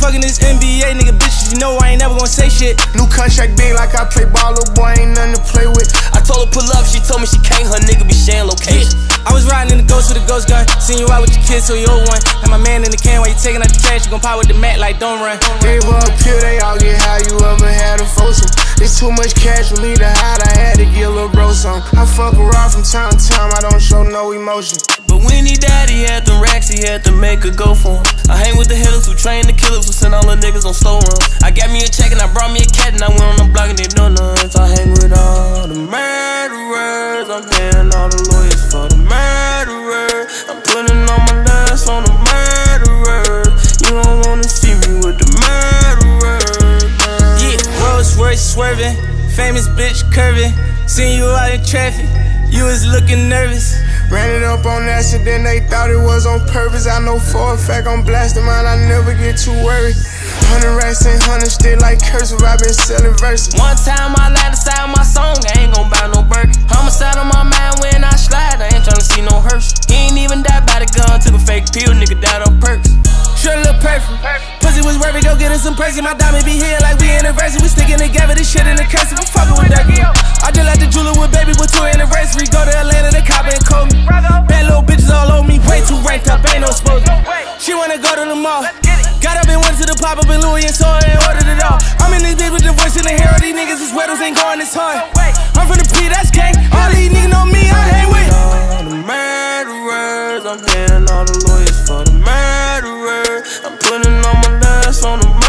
fucking this NBA nigga, bitches, you know I ain't never gonna say shit. New contract big like I play ball, little boy, ain't nothing to play with. I told her pull up, she told me she can't, her nigga be sharing location. I was riding in the ghost with a ghost gun, seen you out with your kids, so you old one. And my man in the can while you taking out the trash, you gon' pop with the mat like don't run. Gave her a pill, they all get high, you ever had a foursome. It's too much cash for me to hide, I had to get a little bro some. I fuck around from time to time, I don't show no emotion. But when he died, he had them racks, he had to make a go for him. I hang with the hitters who train the killers, who send all the niggas on slow run. I got me a check and I brought me a cat and I went on the block and they know none. So I hang with all the murderers, I'm paying all the lawyers for the murderers. I'm putting all my lust on the murderers. You don't wanna see me with the murderers. Yeah, Rolls Royce swerving, famous bitch curving. Seen you out in traffic, you was looking nervous. Ran it up on accident, they thought it was on purpose. I know for a fact I'm blasting mine, I never get too worried. 100 racks and 100 still like cursive, I been selling verses. One time I lied inside my song, I ain't gon' buy no Birkin. Homicide on my mind when I slide, I ain't tryna see no hearse. He ain't even died by the gun, took a fake pill, nigga died on perks. Sure look perfect. Pussy was worth it, go get us some perks. My diamond be here like we anniversary. We sticking together, this shit in the cursive. I'm fucking with that girl. I just like the jeweler with baby with 2 anniversary. Go to Atlanta, the cop and call me. Bad little bitches all over me, way too ranked up, ain't no exposure. She wanna go to the mall. Got up and went to the pop up in Louis and saw it and ordered it all. I'm in this bitch with the voice in the hair. These niggas, these weddles ain't going this hard. I'm from the P, that's gang. All these niggas know me, I hang with all the murderers, I'm paying all the lawyers for the murderers. I'm putting all my lust on the